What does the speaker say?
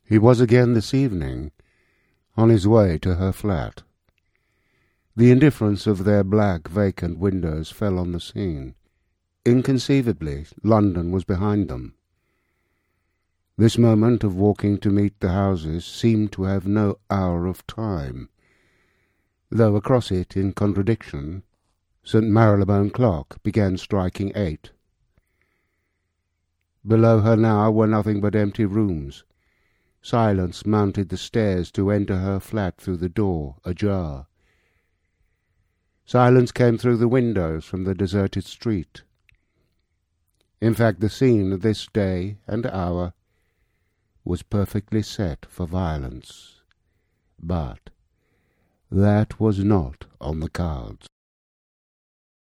He was again this evening on his way to her flat. The indifference of their black, vacant windows fell on the scene. Inconceivably, London was behind them. This moment of walking to meet the houses seemed to have no hour of time, though across it, in contradiction, St. Marylebone clock began striking 8. Below her now were nothing but empty rooms. Silence mounted the stairs to enter her flat through the door, ajar. Silence came through the windows from the deserted street. In fact, the scene of this day and hour was perfectly set for violence. But that was not on the cards.